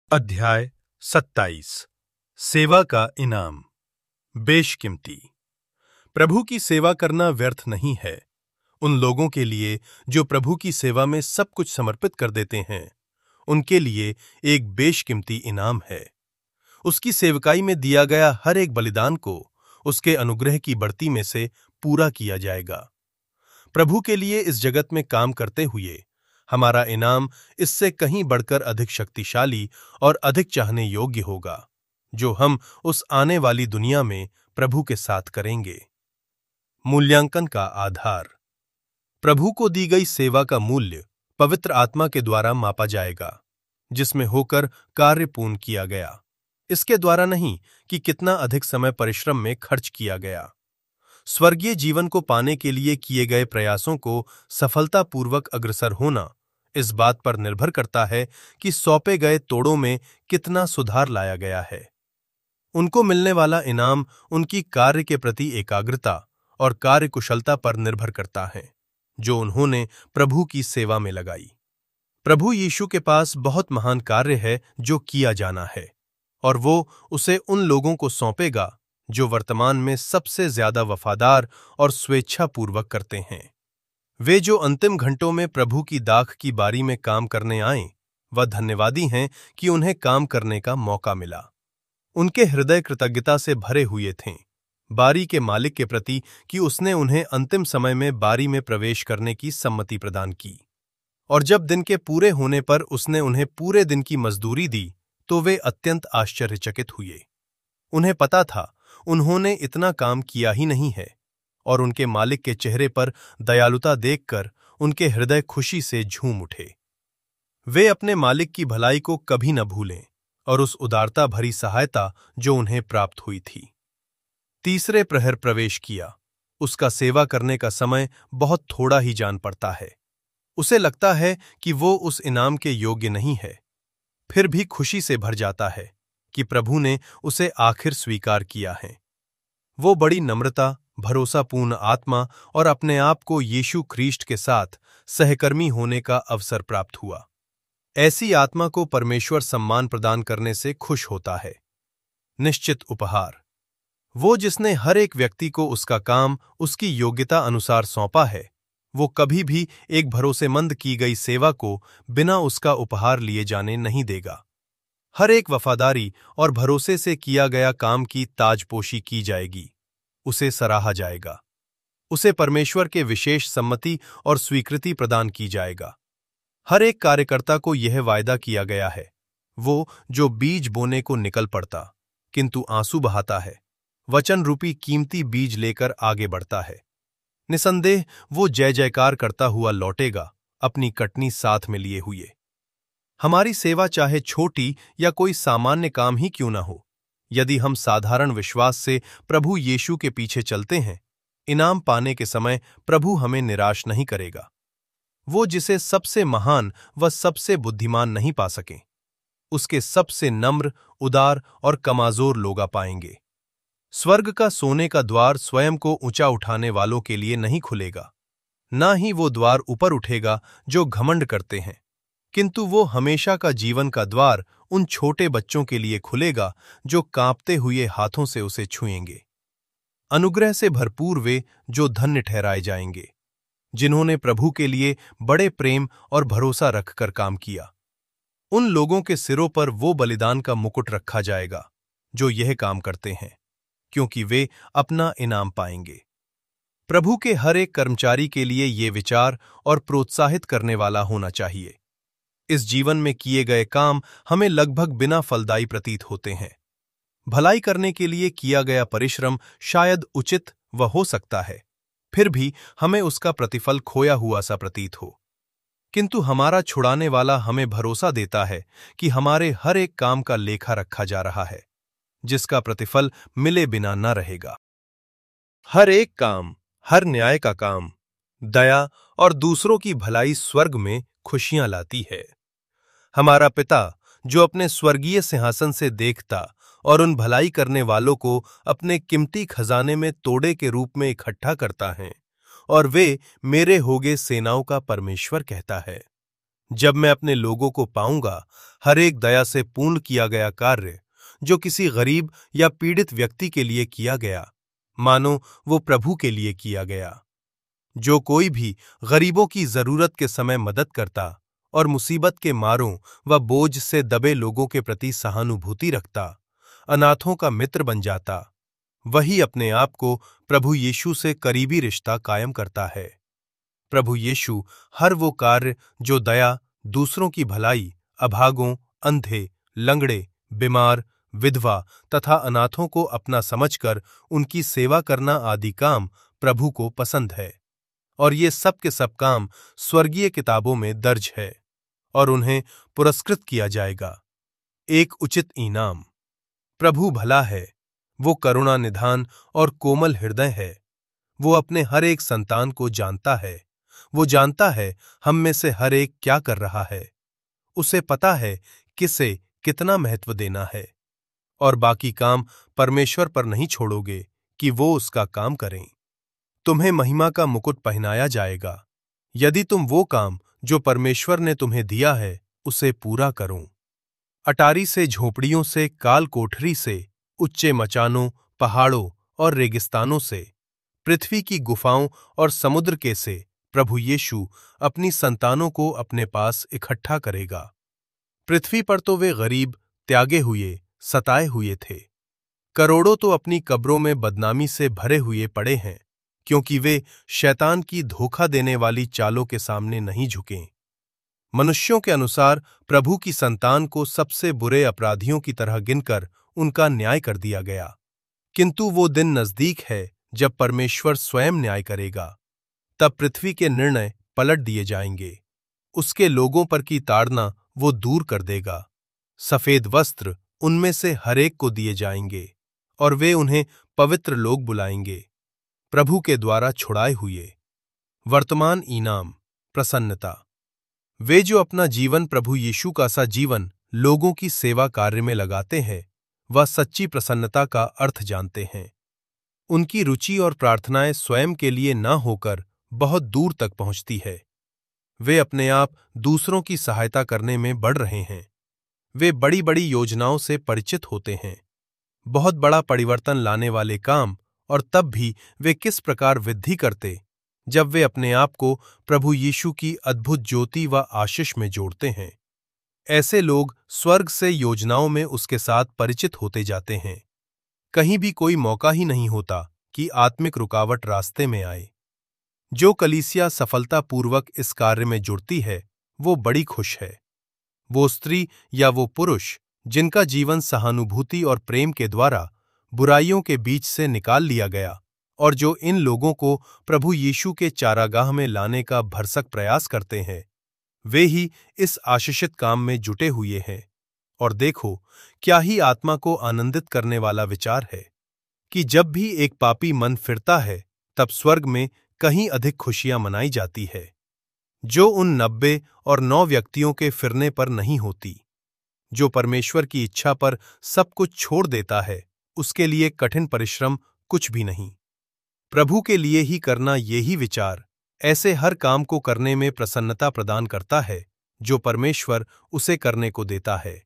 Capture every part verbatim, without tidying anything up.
अध्याय सत्ताईस। सेवा का इनाम। बेशकीमती। प्रभु की सेवा करना व्यर्थ नहीं है। उन लोगों के लिए जो प्रभु की सेवा में सब कुछ समर्पित कर देते हैं, उनके लिए एक बेशकीमती इनाम है। उसकी सेवकाई में दिया गया हर एक बलिदान को उसके अनुग्रह की बढ़ती में से पूरा किया जाएगा। प्रभु के लिए इस जगत में काम करते हुए हमारा इनाम इससे कहीं बढ़कर अधिक शक्तिशाली और अधिक चाहने योग्य होगा, जो हम उस आने वाली दुनिया में प्रभु के साथ करेंगे। मूल्यांकन का आधार। प्रभु को दी गई सेवा का मूल्य पवित्र आत्मा के द्वारा मापा जाएगा, जिसमें होकर कार्य पूर्ण किया गया, इसके द्वारा नहीं कि कितना अधिक समय परिश्रम में खर्च किया गया। स्वर्गीय जीवन को पाने के लिए किए गए प्रयासों को सफलतापूर्वक अग्रसर होना इस बात पर निर्भर करता है कि सौंपे गए तोड़ों में कितना सुधार लाया गया है। उनको मिलने वाला इनाम उनकी कार्य के प्रति एकाग्रता और कार्यकुशलता पर निर्भर करता है, जो उन्होंने प्रभु की सेवा में लगाई। प्रभु यीशु के पास बहुत महान कार्य है जो किया जाना है, और वो उसे उन लोगों को सौंपेगा जो वर्तमान में सबसे ज्यादा वफादार और स्वेच्छापूर्वक करते हैं। वे जो अंतिम घंटों में प्रभु की दाख की बारी में काम करने आए, वह धन्यवादी हैं कि उन्हें काम करने का मौका मिला। उनके हृदय कृतज्ञता से भरे हुए थे बारी के मालिक के प्रति कि उसने उन्हें अंतिम समय में बारी में प्रवेश करने की सम्मति प्रदान की, और जब दिन के पूरे होने पर उसने उन्हें पूरे दिन की मजदूरी दी तो वे अत्यंत आश्चर्यचकित हुए। उन्हें पता था उन्होंने इतना काम किया ही नहीं है, और उनके मालिक के चेहरे पर दयालुता देखकर उनके हृदय खुशी से झूम उठे। वे अपने मालिक की भलाई को कभी न भूलें और उस उदारता भरी सहायता जो उन्हें प्राप्त हुई थी। तीसरे प्रहर प्रवेश किया। उसका सेवा करने का समय बहुत थोड़ा ही जान पड़ता है। उसे लगता है कि वो उस इनाम के योग्य नहीं है, फिर भी खुशी से भर जाता है कि प्रभु ने उसे आखिर स्वीकार किया है। वो बड़ी नम्रता, भरोसापूर्ण आत्मा और अपने आप को यीशु ख्रीष्ट के साथ सहकर्मी होने का अवसर प्राप्त हुआ। ऐसी आत्मा को परमेश्वर सम्मान प्रदान करने से खुश होता है। निश्चित उपहार। वो जिसने हर एक व्यक्ति को उसका काम उसकी योग्यता अनुसार सौंपा है, वो कभी भी एक भरोसेमंद की गई सेवा को बिना उसका उपहार लिए जाने नहीं देगा। हर एक वफादारी और भरोसे से किया गया काम की ताजपोशी की जाएगी, उसे सराहा जाएगा, उसे परमेश्वर के विशेष सम्मति और स्वीकृति प्रदान की जाएगा। हर एक कार्यकर्ता को यह वायदा किया गया है, वो जो बीज बोने को निकल पड़ता किंतु आंसू बहाता है, वचन रूपी कीमती बीज लेकर आगे बढ़ता है। निसंदेह वो जय जयकार करता हुआ लौटेगा, अपनी कटनी साथ में लिए हुए। हमारी सेवा चाहे छोटी या कोई सामान्य काम ही क्यों न हो, यदि हम साधारण विश्वास से प्रभु यीशु के पीछे चलते हैं, इनाम पाने के समय प्रभु हमें निराश नहीं करेगा। वो जिसे सबसे महान व सबसे बुद्धिमान नहीं पा सके, उसके सबसे नम्र, उदार और कमजोर लोग पाएंगे। स्वर्ग का सोने का द्वार स्वयं को ऊंचा उठाने वालों के लिए नहीं खुलेगा, ना ही वो द्वार ऊपर उठेगा जो घमंड करते हैं, किंतु वो हमेशा का जीवन का द्वार उन छोटे बच्चों के लिए खुलेगा जो कांपते हुए हाथों से उसे छुएंगे। अनुग्रह से भरपूर वे जो धन्य ठहराए जाएंगे, जिन्होंने प्रभु के लिए बड़े प्रेम और भरोसा रखकर काम किया। उन लोगों के सिरों पर वो बलिदान का मुकुट रखा जाएगा जो यह काम करते हैं, क्योंकि वे अपना इनाम पाएंगे। प्रभु के हर एक कर्मचारी के लिए ये विचार और प्रोत्साहित करने वाला होना चाहिए। इस जीवन में किए गए काम हमें लगभग बिना फलदायी प्रतीत होते हैं। भलाई करने के लिए किया गया परिश्रम शायद उचित व हो सकता है, फिर भी हमें उसका प्रतिफल खोया हुआ सा प्रतीत हो। किंतु हमारा छुड़ाने वाला हमें भरोसा देता है कि हमारे हर एक काम का लेखा रखा जा रहा है, जिसका प्रतिफल मिले बिना न रहेगा। हर एक काम, हर न्याय का काम, दया और दूसरों की भलाई स्वर्ग में खुशियां लाती है। हमारा पिता जो अपने स्वर्गीय सिंहासन से देखता और उन भलाई करने वालों को अपने कीमती खजाने में तोड़े के रूप में इकट्ठा करता है, और वे मेरे होगे सेनाओं का परमेश्वर कहता है। जब मैं अपने लोगों को पाऊंगा हर एक दया से पूर्ण किया गया कार्य जो किसी गरीब या पीड़ित व्यक्ति के लिए किया गया, मानो वो प्रभु के लिए किया गया। जो कोई भी गरीबों की जरूरत के समय मदद करता और मुसीबत के मारों व बोझ से दबे लोगों के प्रति सहानुभूति रखता, अनाथों का मित्र बन जाता, वही अपने आप को प्रभु यीशु से करीबी रिश्ता कायम करता है। प्रभु यीशु हर वो कार्य जो दया, दूसरों की भलाई, अभागों, अंधे, लंगड़े, बीमार, विधवा तथा अनाथों को अपना समझकर उनकी सेवा करना आदि काम प्रभु को पसंद है, और ये सब के सब काम स्वर्गीय किताबों में दर्ज है और उन्हें पुरस्कृत किया जाएगा। एक उचित इनाम। प्रभु भला है, वो करुणा निधान और कोमल हृदय है। वो अपने हर एक संतान को जानता है। वो जानता है हम में से हर एक क्या कर रहा है। उसे पता है किसे कितना महत्व देना है, और बाकी काम परमेश्वर पर नहीं छोड़ोगे कि वो उसका काम करें। तुम्हें महिमा का मुकुट पहनाया जाएगा यदि तुम वो काम जो परमेश्वर ने तुम्हें दिया है उसे पूरा करो। अटारी से झोपड़ियों से, काल कोठरी से, उच्चे मचानों, पहाड़ों और रेगिस्तानों से, पृथ्वी की गुफाओं और समुद्र के से प्रभु यीशु अपनी संतानों को अपने पास इकट्ठा करेगा। पृथ्वी पर तो वे गरीब, त्यागे हुए, सताए हुए थे। करोड़ों तो अपनी कब्रों में बदनामी से भरे हुए पड़े हैं, क्योंकि वे शैतान की धोखा देने वाली चालों के सामने नहीं झुके। मनुष्यों के अनुसार प्रभु की संतान को सबसे बुरे अपराधियों की तरह गिनकर उनका न्याय कर दिया गया, किंतु वो दिन नजदीक है जब परमेश्वर स्वयं न्याय करेगा। तब पृथ्वी के निर्णय पलट दिए जाएंगे। उसके लोगों पर की ताड़ना वो दूर कर देगा। सफेद वस्त्र उनमें से हरेक को दिए जाएंगे और वे उन्हें पवित्र लोग बुलाएंगे, प्रभु के द्वारा छुड़ाए हुए। वर्तमान इनाम, प्रसन्नता। वे जो अपना जीवन प्रभु यीशु का सा जीवन लोगों की सेवा कार्य में लगाते हैं, वह सच्ची प्रसन्नता का अर्थ जानते हैं। उनकी रुचि और प्रार्थनाएं स्वयं के लिए न होकर बहुत दूर तक पहुंचती है। वे अपने आप दूसरों की सहायता करने में बढ़ रहे हैं। वे बड़ी बड़ी योजनाओं से परिचित होते हैं, बहुत बड़ा परिवर्तन लाने वाले काम, और तब भी वे किस प्रकार वृद्धि करते जब वे अपने आप को प्रभु यीशु की अद्भुत ज्योति व आशीष में जोड़ते हैं। ऐसे लोग स्वर्ग से योजनाओं में उसके साथ परिचित होते जाते हैं। कहीं भी कोई मौका ही नहीं होता कि आत्मिक रुकावट रास्ते में आए। जो कलीसिया सफलतापूर्वक इस कार्य में जुड़ती है, वो बड़ी खुश है। वो स्त्री या वो पुरुष जिनका जीवन सहानुभूति और प्रेम के द्वारा बुराइयों के बीच से निकाल लिया गया, और जो इन लोगों को प्रभु यीशु के चारागाह में लाने का भरसक प्रयास करते हैं, वे ही इस आशीषित काम में जुटे हुए हैं। और देखो, क्या ही आत्मा को आनंदित करने वाला विचार है कि जब भी एक पापी मन फिरता है, तब स्वर्ग में कहीं अधिक खुशियां मनाई जाती है, जो उन नब्बे और नौ व्यक्तियों के फिरने पर नहीं होती। जो परमेश्वर की इच्छा पर सब कुछ छोड़ देता है, उसके लिए कठिन परिश्रम कुछ भी नहीं। प्रभु के लिए ही करना यही विचार ऐसे हर काम को करने में प्रसन्नता प्रदान करता है जो परमेश्वर उसे करने को देता है।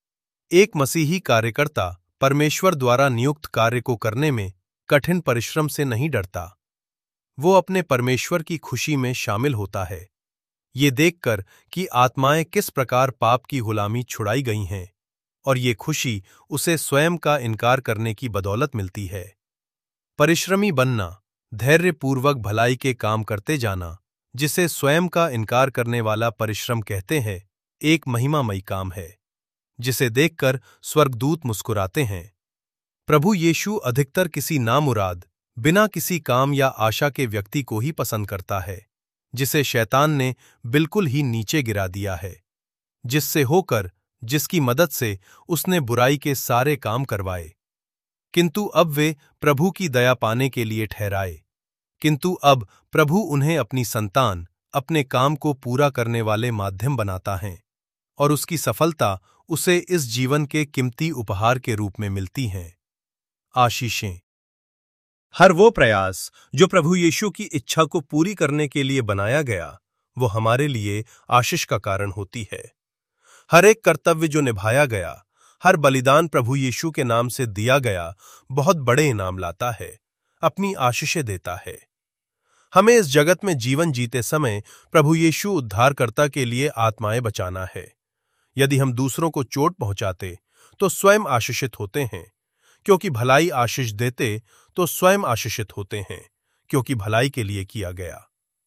एक मसीही कार्यकर्ता परमेश्वर द्वारा नियुक्त कार्य को करने में कठिन परिश्रम से नहीं डरता। वो अपने परमेश्वर की खुशी में शामिल होता है, ये देखकर कि आत्माएं किस प्रकार पाप की गुलामी छुड़ाई गई हैं, और ये खुशी उसे स्वयं का इनकार करने की बदौलत मिलती है। परिश्रमी बनना, धैर्यपूर्वक भलाई के काम करते जाना, जिसे स्वयं का इनकार करने वाला परिश्रम कहते हैं, एक महिमामयी काम है जिसे देखकर स्वर्गदूत मुस्कुराते हैं। प्रभु यीशु अधिकतर किसी नामुराद, बिना किसी काम या आशा के व्यक्ति को ही पसंद करता है, जिसे शैतान ने बिल्कुल ही नीचे गिरा दिया है, जिससे होकर, जिसकी मदद से उसने बुराई के सारे काम करवाए। किंतु अब वे प्रभु की दया पाने के लिए ठहराए। किंतु अब प्रभु उन्हें अपनी संतान, अपने काम को पूरा करने वाले माध्यम बनाता है, और उसकी सफलता उसे इस जीवन के कीमती उपहार के रूप में मिलती हैं। आशीषें। हर वो प्रयास जो प्रभु यीशु की इच्छा को पूरी करने के लिए बनाया गया, वो हमारे लिए आशीष का कारण होती है। हर एक कर्तव्य जो निभाया गया, हर बलिदान प्रभु यीशु के नाम से दिया गया, बहुत बड़े इनाम लाता है, अपनी आशीषें देता है। हमें इस जगत में जीवन जीते समय प्रभु यीशु उद्धारकर्ता के लिए आत्माएं बचाना है। यदि हम दूसरों को चोट पहुंचाते तो स्वयं आशीषित होते हैं, क्योंकि भलाई आशीष देते तो स्वयं आशीषित होते हैं, क्योंकि भलाई के लिए किया गया।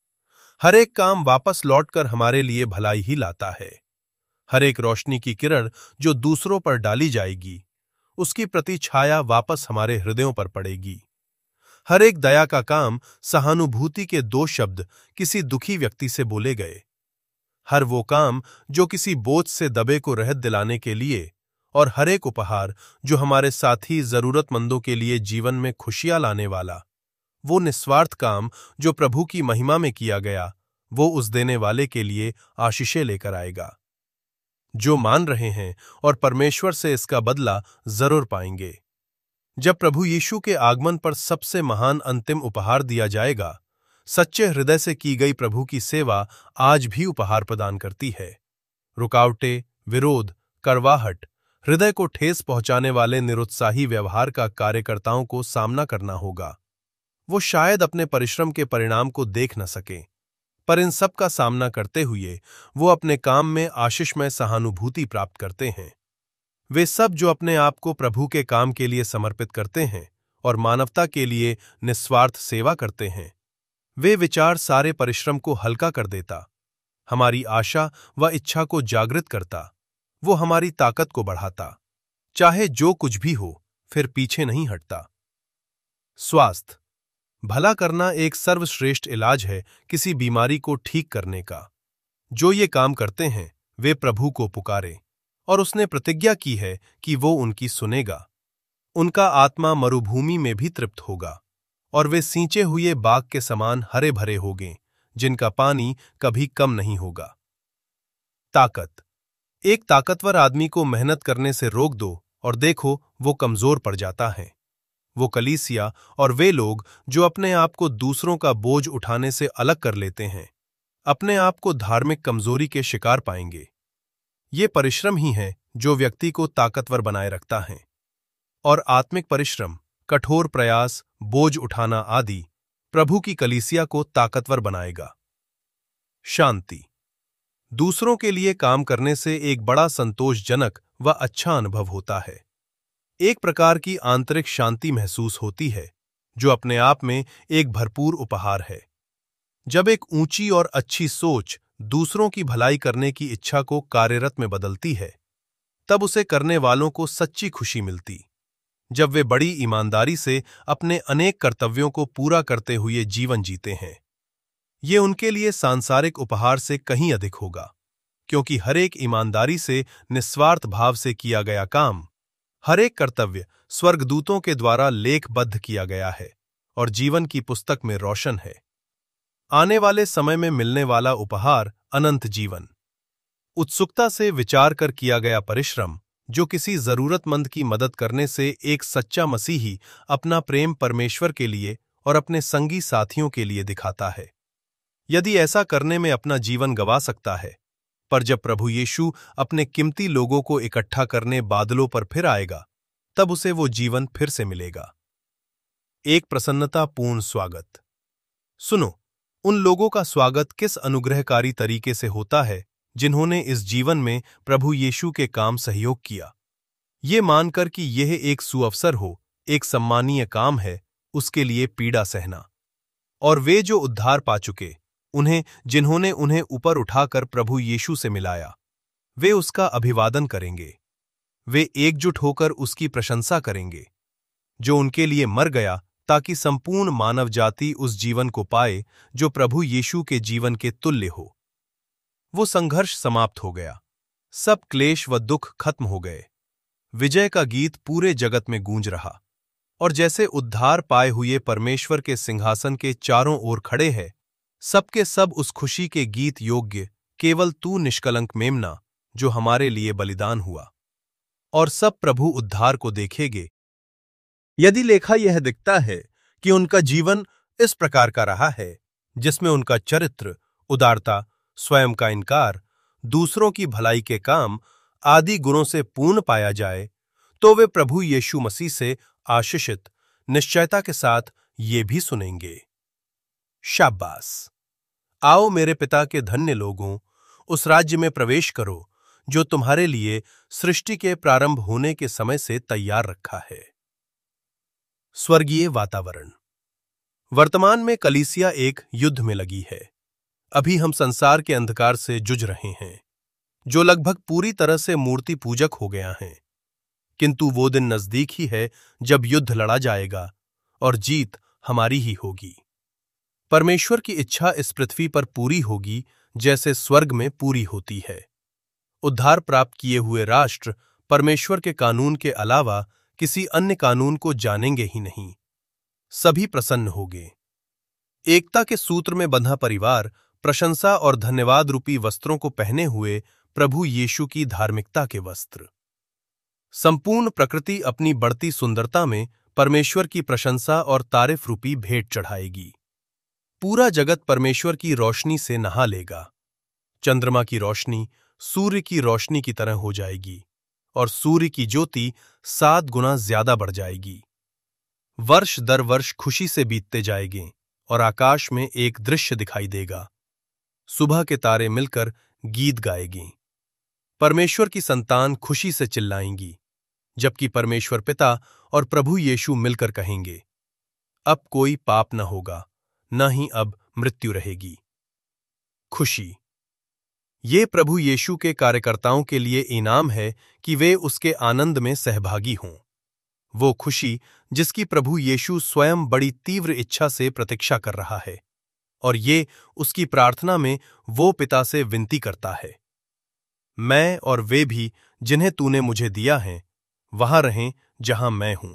हर एक काम वापस लौटकर हमारे लिए भलाई ही लाता है। हर एक रोशनी की किरण जो दूसरों पर डाली जाएगी, उसकी प्रति छाया वापस हमारे हृदयों पर पड़ेगी। हर एक दया का काम, सहानुभूति के दो शब्द किसी दुखी व्यक्ति से बोले गए, हर वो काम जो किसी बोझ से दबे को राहत दिलाने के लिए, और हर एक उपहार जो हमारे साथी जरूरतमंदों के लिए जीवन में खुशियां लाने वाला, वो निस्वार्थ काम जो प्रभु की महिमा में किया गया, वो उस देने वाले के लिए आशीषें लेकर आएगा। जो मान रहे हैं और परमेश्वर से इसका बदला जरूर पाएंगे। जब प्रभु यीशु के आगमन पर सबसे महान अंतिम उपहार दिया जाएगा, सच्चे हृदय से की गई प्रभु की सेवा आज भी उपहार प्रदान करती है। रुकावटें, विरोध, कड़वाहट, हृदय को ठेस पहुंचाने वाले निरुत्साही व्यवहार का कार्यकर्ताओं को सामना करना होगा। वो शायद अपने परिश्रम के परिणाम को देख न सकें, पर इन सब का सामना करते हुए वो अपने काम में आशीषमय सहानुभूति प्राप्त करते हैं। वे सब जो अपने आप को प्रभु के काम के लिए समर्पित करते हैं और मानवता के लिए निस्वार्थ सेवा करते हैं, वे विचार सारे परिश्रम को हल्का कर देता, हमारी आशा व इच्छा को जागृत करता, वो हमारी ताकत को बढ़ाता, चाहे जो कुछ भी हो, फिर पीछे नहीं हटता। स्वास्थ्य, भला करना एक सर्वश्रेष्ठ इलाज है किसी बीमारी को ठीक करने का। जो ये काम करते हैं वे प्रभु को पुकारे, और उसने प्रतिज्ञा की है कि वो उनकी सुनेगा। उनका आत्मा मरुभूमि में भी तृप्त होगा, और वे सींचे हुए बाग के समान हरे भरे होंगे, जिनका पानी कभी कम नहीं होगा। ताकत, एक ताकतवर आदमी को मेहनत करने से रोक दो और देखो वो कमजोर पड़ जाता है। वो कलीसिया और वे लोग जो अपने आप को दूसरों का बोझ उठाने से अलग कर लेते हैं, अपने आप को धार्मिक कमजोरी के शिकार पाएंगे। ये परिश्रम ही है जो व्यक्ति को ताकतवर बनाए रखता है, और आत्मिक परिश्रम, कठोर प्रयास, बोझ उठाना आदि प्रभु की कलीसिया को ताकतवर बनाएगा। शांति, दूसरों के लिए काम करने से एक बड़ा संतोषजनक व अच्छा अनुभव होता है। एक प्रकार की आंतरिक शांति महसूस होती है, जो अपने आप में एक भरपूर उपहार है। जब एक ऊंची और अच्छी सोच दूसरों की भलाई करने की इच्छा को कार्यरत में बदलती है, तब उसे करने वालों को सच्ची खुशी मिलती। जब वे बड़ी ईमानदारी से अपने अनेक कर्तव्यों को पूरा करते हुए जीवन जीते हैं, ये उनके लिए सांसारिक उपहार से कहीं अधिक होगा, क्योंकि हर एक ईमानदारी से, निस्वार्थ भाव से किया गया काम, हर एक कर्तव्य स्वर्गदूतों के द्वारा लेखबद्ध किया गया है और जीवन की पुस्तक में रोशन है। आने वाले समय में मिलने वाला उपहार अनंत जीवन। उत्सुकता से विचार कर किया गया परिश्रम, जो किसी जरूरतमंद की मदद करने से एक सच्चा मसीही अपना प्रेम परमेश्वर के लिए और अपने संगी साथियों के लिए दिखाता है। यदि ऐसा करने में अपना जीवन गंवा सकता है, पर जब प्रभु यीशु अपने कीमती लोगों को इकट्ठा करने बादलों पर फिर आएगा, तब उसे वो जीवन फिर से मिलेगा। एक प्रसन्नतापूर्ण स्वागत। सुनो, उन लोगों का स्वागत किस अनुग्रहकारी तरीके से होता है जिन्होंने इस जीवन में प्रभु यीशु के काम सहयोग किया। ये मानकर कि यह एक सुअवसर हो, एक सम्मानीय काम है, उसके लिए पीड़ा सहना। और वे जो उद्धार पा चुके, उन्हें जिन्होंने उन्हें ऊपर उठाकर प्रभु यीशु से मिलाया, वे उसका अभिवादन करेंगे। वे एकजुट होकर उसकी प्रशंसा करेंगे, जो उनके लिए मर गया ताकि संपूर्ण मानव जाति उस जीवन को पाए जो प्रभु यीशु के जीवन के तुल्य हो। वो संघर्ष समाप्त हो गया, सब क्लेश व दुख खत्म हो गए। विजय का गीत पूरे जगत में गूंज रहा, और जैसे उद्धार पाए हुए परमेश्वर के सिंहासन के चारों ओर खड़े हैं, सबके सब उस खुशी के गीत योग्य केवल तू निष्कलंक मेमना, जो हमारे लिए बलिदान हुआ। और सब प्रभु उद्धार को देखेंगे। यदि लेखा यह दिखता है कि उनका जीवन इस प्रकार का रहा है, जिसमें उनका चरित्र, उदारता, स्वयं का इनकार, दूसरों की भलाई के काम आदि गुणों से पूर्ण पाया जाए, तो वे प्रभु यीशु मसीह से आशीषित निश्चयता के साथ ये भी सुनेंगे, शाबाश! आओ मेरे पिता के धन्य लोगों, उस राज्य में प्रवेश करो जो तुम्हारे लिए सृष्टि के प्रारंभ होने के समय से तैयार रखा है। स्वर्गीय वातावरण। वर्तमान में कलीसिया एक युद्ध में लगी है। अभी हम संसार के अंधकार से जूझ रहे हैं, जो लगभग पूरी तरह से मूर्ति पूजक हो गया है। किंतु वो दिन नजदीक ही है जब युद्ध लड़ा जाएगा और जीत हमारी ही होगी। परमेश्वर की इच्छा इस पृथ्वी पर पूरी होगी जैसे स्वर्ग में पूरी होती है। उद्धार प्राप्त किए हुए राष्ट्र परमेश्वर के कानून के अलावा किसी अन्य कानून को जानेंगे ही नहीं। सभी प्रसन्न होंगे। एकता के सूत्र में बंधा परिवार प्रशंसा और धन्यवाद रूपी वस्त्रों को पहने हुए प्रभु यीशु की धार्मिकता के वस्त्र। संपूर्ण प्रकृति अपनी बढ़ती सुंदरता में परमेश्वर की प्रशंसा और तारीफ रूपी भेंट चढ़ाएगी। पूरा जगत परमेश्वर की रोशनी से नहा लेगा। चंद्रमा की रोशनी सूर्य की रोशनी की तरह हो जाएगी और सूर्य की ज्योति सात गुना ज्यादा बढ़ जाएगी। वर्ष दर वर्ष खुशी से बीतते जाएंगे और आकाश में एक दृश्य दिखाई देगा। सुबह के तारे मिलकर गीत गाएंगे। परमेश्वर की संतान खुशी से चिल्लाएंगी, जबकि परमेश्वर पिता और प्रभु यीशु मिलकर कहेंगे, अब कोई पाप न होगा, न ही अब मृत्यु रहेगी। खुशी। ये प्रभु यीशु के कार्यकर्ताओं के लिए इनाम है कि वे उसके आनंद में सहभागी हों। वो खुशी जिसकी प्रभु यीशु स्वयं बड़ी तीव्र इच्छा से प्रतीक्षा कर रहा है, और ये उसकी प्रार्थना में वो पिता से विनती करता है, मैं और वे भी जिन्हें तूने मुझे दिया है वहां रहें जहां मैं हूं।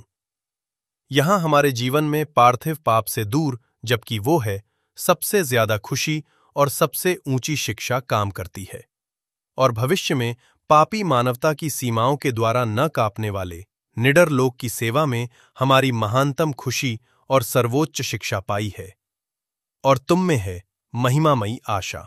यहां हमारे जीवन में पार्थिव पाप से दूर, जबकि वो है सबसे ज्यादा खुशी और सबसे ऊंची शिक्षा काम करती है, और भविष्य में पापी मानवता की सीमाओं के द्वारा न कांपने वाले निडर लोक की सेवा में हमारी महानतम खुशी और सर्वोच्च शिक्षा पाई है। और तुम में है महिमामयी आशा।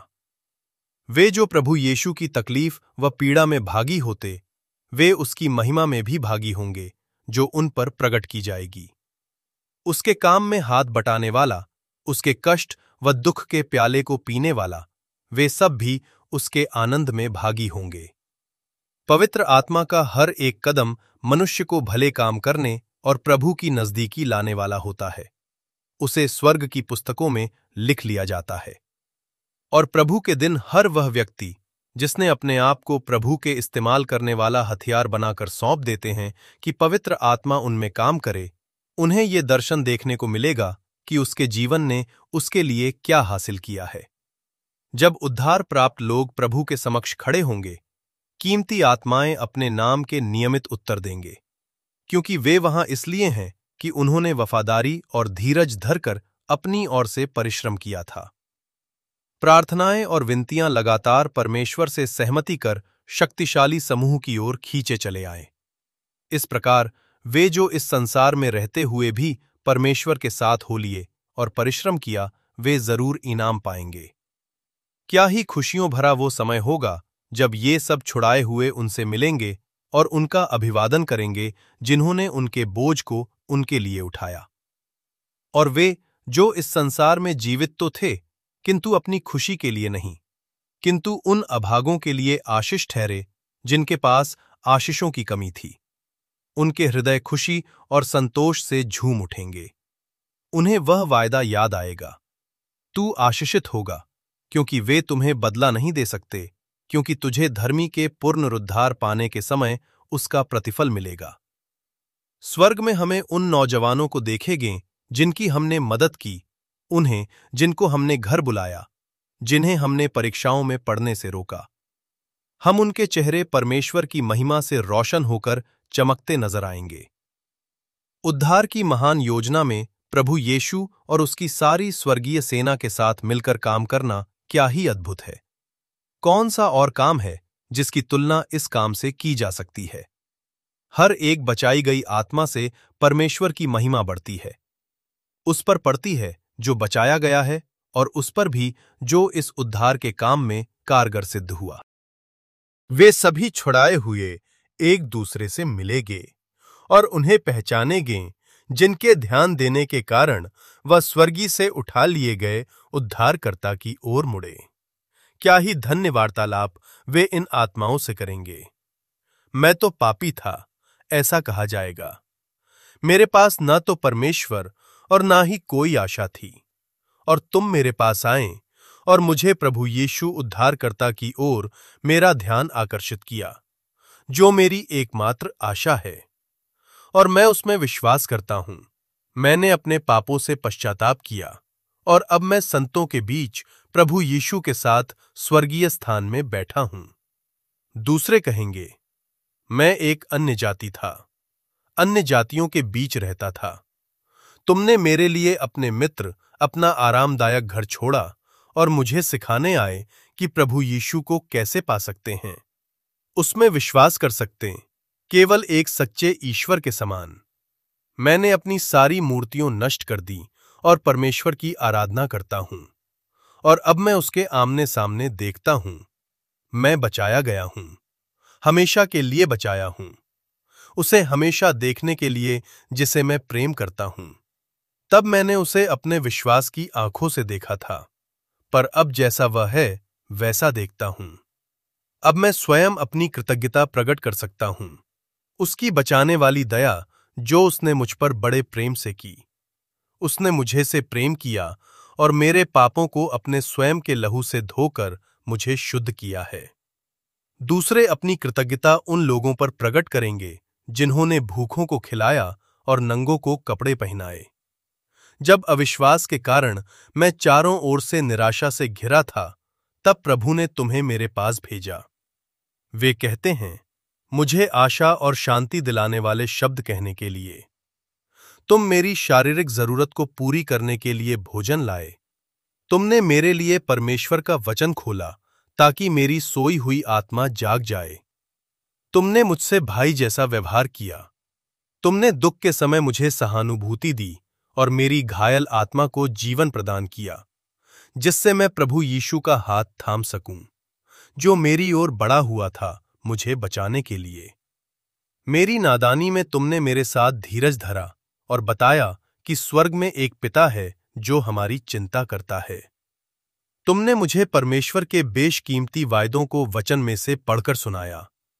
वे जो प्रभु यीशु की तकलीफ व पीड़ा में भागी होते, वे उसकी महिमा में भी भागी होंगे जो उन पर प्रकट की जाएगी। उसके काम में हाथ बटाने वाला, उसके कष्ट व दुख के प्याले को पीने वाला, वे सब भी उसके आनंद में भागी होंगे। पवित्र आत्मा का हर एक कदम मनुष्य को भले काम करने और प्रभु की नजदीकी लाने वाला होता है। उसे स्वर्ग की पुस्तकों में लिख लिया जाता है। और प्रभु के दिन हर वह व्यक्ति जिसने अपने आप को प्रभु के इस्तेमाल करने वाला हथियार बनाकर सौंप देते हैं कि पवित्र आत्मा उनमें काम करे, उन्हें ये दर्शन देखने को मिलेगा कि उसके जीवन ने उसके लिए क्या हासिल किया है। जब उद्धार प्राप्त लोग प्रभु के समक्ष खड़े होंगे, कीमती आत्माएं अपने नाम के नियमित उत्तर देंगे, क्योंकि वे वहां इसलिए हैं कि उन्होंने वफादारी और धीरज धरकर अपनी ओर से परिश्रम किया था। प्रार्थनाएं और विनतियां लगातार परमेश्वर से सहमति कर शक्तिशाली समूह की ओर खींचे चले आए। इस प्रकार वे जो इस संसार में रहते हुए भी परमेश्वर के साथ हो लिए और परिश्रम किया, वे जरूर इनाम पाएंगे। क्या ही खुशियों भरा वो समय होगा जब ये सब छुड़ाए हुए उनसे मिलेंगे और उनका अभिवादन करेंगे जिन्होंने उनके बोझ को उनके लिए उठाया। और वे जो इस संसार में जीवित तो थे, किंतु अपनी खुशी के लिए नहीं, किंतु उन अभागों के लिए आशीष ठहरे जिनके पास आशीषों की कमी थी। उनके हृदय खुशी और संतोष से झूम उठेंगे। उन्हें वह वायदा याद आएगा, तू आशीषित होगा, क्योंकि वे तुम्हें बदला नहीं दे सकते, क्योंकि तुझे धर्मी के पुनरुद्धार पाने के समय उसका प्रतिफल मिलेगा। स्वर्ग में हमें उन नौजवानों को देखेंगे जिनकी हमने मदद की, उन्हें जिनको हमने घर बुलाया, जिन्हें हमने परीक्षाओं में पढ़ने से रोका। हम उनके चेहरे परमेश्वर की महिमा से रोशन होकर चमकते नजर आएंगे। उद्धार की महान योजना में प्रभु यीशु और उसकी सारी स्वर्गीय सेना के साथ मिलकर काम करना क्या ही अद्भुत है। कौन सा और काम है जिसकी तुलना इस काम से की जा सकती है। हर एक बचाई गई आत्मा से परमेश्वर की महिमा बढ़ती है। उस पर पड़ती है जो बचाया गया है और उस पर भी जो इस उद्धार के काम में कारगर सिद्ध हुआ। वे सभी छुड़ाए हुए एक दूसरे से मिलेंगे और उन्हें पहचानेंगे जिनके ध्यान देने के कारण वह स्वर्गी से उठा लिए गए उद्धारकर्ता की ओर मुड़े। क्या ही धन्य वार्तालाप वे इन आत्माओं से करेंगे। मैं तो पापी था, ऐसा कहा जाएगा। मेरे पास ना तो परमेश्वर और ना ही कोई आशा थी, और तुम मेरे पास आए और मुझे प्रभु यीशु उद्धारकर्ता की ओर मेरा ध्यान आकर्षित किया, जो मेरी एकमात्र आशा है, और मैं उसमें विश्वास करता हूं। मैंने अपने पापों से पश्चाताप किया और अब मैं संतों के बीच प्रभु यीशु के साथ स्वर्गीय स्थान में बैठा हूं। दूसरे कहेंगे, मैं एक अन्य जाति था, अन्य जातियों के बीच रहता था। तुमने मेरे लिए अपने मित्र, अपना आरामदायक घर छोड़ा और मुझे सिखाने आए कि प्रभु यीशु को कैसे पा सकते हैं, उसमें विश्वास कर सकते हैं, केवल एक सच्चे ईश्वर के समान। मैंने अपनी सारी मूर्तियों नष्ट कर दी और परमेश्वर की आराधना करता हूं, और अब मैं उसके आमने सामने देखता हूं। मैं बचाया गया हूं, हमेशा के लिए बचाया हूं, उसे हमेशा देखने के लिए जिसे मैं प्रेम करता हूं। तब मैंने उसे अपने विश्वास की आंखों से देखा था, पर अब जैसा वह है वैसा देखता हूं। अब मैं स्वयं अपनी कृतज्ञता प्रकट कर सकता हूं, उसकी बचाने वाली दया जो उसने मुझ पर बड़े प्रेम से की। उसने मुझे से प्रेम किया और मेरे पापों को अपने स्वयं के लहू से धोकर मुझे शुद्ध किया है। दूसरे अपनी कृतज्ञता उन लोगों पर प्रकट करेंगे जिन्होंने भूखों को खिलाया और नंगों को कपड़े पहनाए। जब अविश्वास के कारण मैं चारों ओर से निराशा से घिरा था, तब प्रभु ने तुम्हें मेरे पास भेजा। वे कहते हैं, मुझे आशा और शांति दिलाने वाले शब्द कहने के लिए। तुम मेरी शारीरिक जरूरत को पूरी करने के लिए भोजन लाए। तुमने मेरे लिए परमेश्वर का वचन खोला ताकि मेरी सोई हुई आत्मा जाग जाए। तुमने मुझसे भाई जैसा व्यवहार किया। तुमने दुख के समय मुझे सहानुभूति दी और मेरी घायल आत्मा को जीवन प्रदान किया, जिससे मैं प्रभु यीशु का हाथ थाम सकूं, जो मेरी ओर बढ़ा हुआ था मुझे बचाने के लिए। मेरी नादानी में तुमने मेरे साथ धीरज धरा और बताया कि स्वर्ग में एक पिता है जो हमारी चिंता करता है। तुमने मुझे परमेश्वर के बेशकीमती वायदों को वचन में से पढ़कर सुनाया।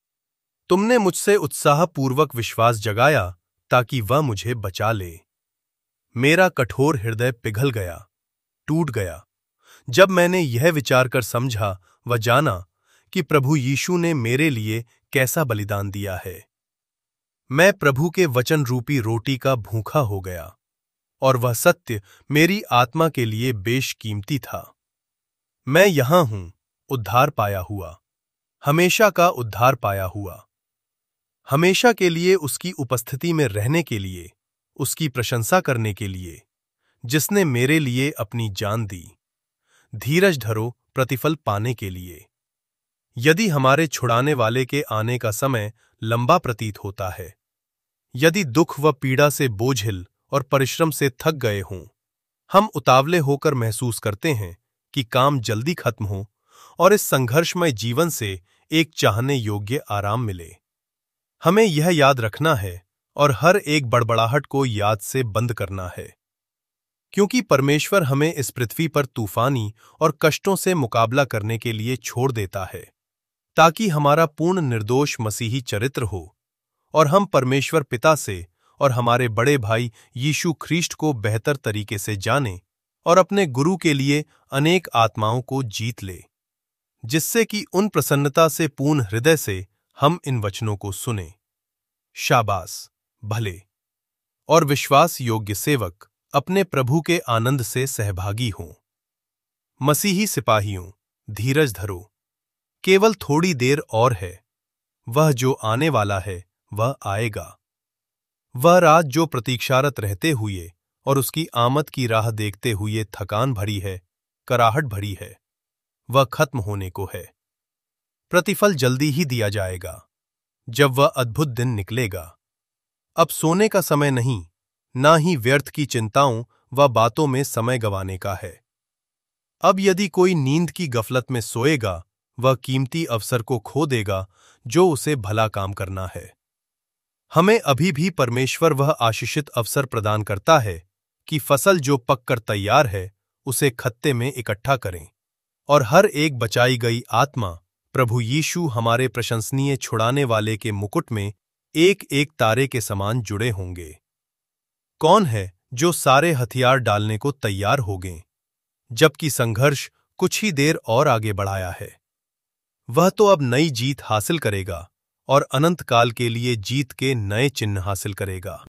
तुमने मुझसे उत्साहपूर्वक विश्वास जगाया ताकि वह मुझे बचा ले। मेरा कठोर हृदय पिघल गया, टूट गया, जब मैंने यह विचार कर समझा व जाना कि प्रभु यीशु ने मेरे लिए कैसा बलिदान दिया है। मैं प्रभु के वचन रूपी रोटी का भूखा हो गया, और वह सत्य मेरी आत्मा के लिए बेशकीमती था। मैं यहां हूं, उद्धार पाया हुआ, हमेशा का उद्धार पाया हुआ, हमेशा के लिए उसकी उपस्थिति में रहने के लिए, उसकी प्रशंसा करने के लिए, जिसने मेरे लिए अपनी जान दी। धीरज धरो प्रतिफल पाने के लिए। यदि हमारे छुड़ाने वाले के आने का समय लंबा प्रतीत होता है, यदि दुख व पीड़ा से बोझिल और परिश्रम से थक गए हों, हम उतावले होकर महसूस करते हैं कि काम जल्दी खत्म हो और इस संघर्षमय जीवन से एक चाहने योग्य आराम मिले। हमें यह याद रखना है और हर एक बड़बड़ाहट को याद से बंद करना है, क्योंकि परमेश्वर हमें इस पृथ्वी पर तूफानी और कष्टों से मुकाबला करने के लिए छोड़ देता है, ताकि हमारा पूर्ण निर्दोष मसीही चरित्र हो और हम परमेश्वर पिता से और हमारे बड़े भाई यीशु ख्रीष्ट को बेहतर तरीके से जाने और अपने गुरु के लिए अनेक आत्माओं को जीत ले, जिससे कि उन प्रसन्नता से पूर्ण हृदय से हम इन वचनों को सुने। शाबाश, भले और विश्वास योग्य सेवक अपने प्रभु के आनंद से सहभागी हों। मसीही सिपाहियों, धीरज धरो, केवल थोड़ी देर और है। वह जो आने वाला है वह आएगा। वह रात जो प्रतीक्षारत रहते हुए और उसकी आमद की राह देखते हुए थकान भरी है, कराहट भरी है, वह खत्म होने को है। प्रतिफल जल्दी ही दिया जाएगा, जब वह अद्भुत दिन निकलेगा। अब सोने का समय नहीं, ना ही व्यर्थ की चिंताओं व बातों में समय गंवाने का है। अब यदि कोई नींद की गफलत में सोएगा वह कीमती अवसर को खो देगा जो उसे भला काम करना है। हमें अभी भी परमेश्वर वह आशीषित अवसर प्रदान करता है कि फसल जो पककर तैयार है उसे खत्ते में इकट्ठा करें, और हर एक बचाई गई आत्मा प्रभु यीशु हमारे प्रशंसनीय छुड़ाने वाले के मुकुट में एक एक तारे के समान जुड़े होंगे। कौन है जो सारे हथियार डालने को तैयार होंगे, जबकि संघर्ष कुछ ही देर और आगे बढ़ाया है? वह तो अब नई जीत हासिल करेगा और अनंत काल के लिए जीत के नए चिन्ह हासिल करेगा।